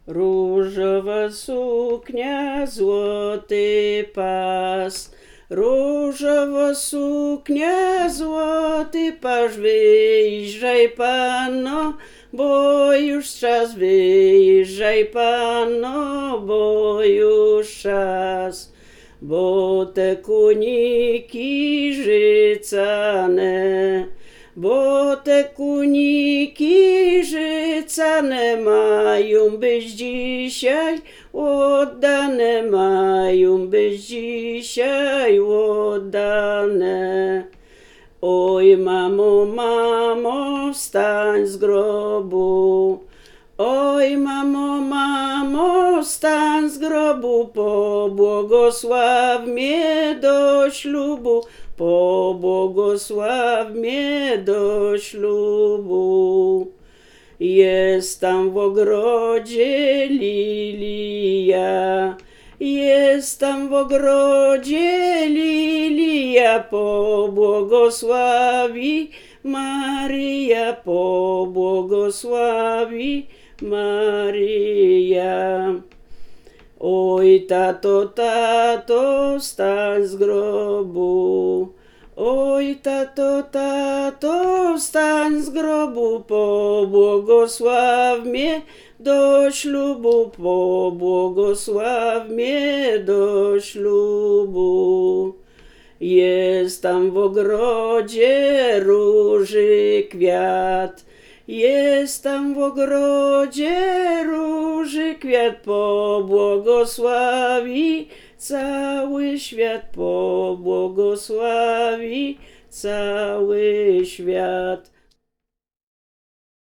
Różowa suknia, złoty pas. Różowa suknia, złoty pas, wyjrzaj panno, bo już czas, wyjrzaj panno, bo już czas. Bo te kuniki życane, bo te kuniki życane mają być dzisiaj oddane, mają być dzisiaj oddane. Oj mamo, mamo, wstań z grobu. Oj mamo, mamo, wstań z grobu, pobłogosław mnie do ślubu, pobłogosław mnie do ślubu. Jest tam w ogrodzie lilia, jest tam w ogrodzie lilia, pobłogosławi Maryja, pobłogosławi Maryja. Oj tato, tato, wstań z grobu. Oj tato, tato, wstań z grobu, pobłogosław mnie do ślubu, pobłogosław mnie do ślubu. Jest tam w ogrodzie róży kwiat, jest tam w ogrodzie róży kwiat, pobłogosławi cały świat, pobłogosławi cały świat.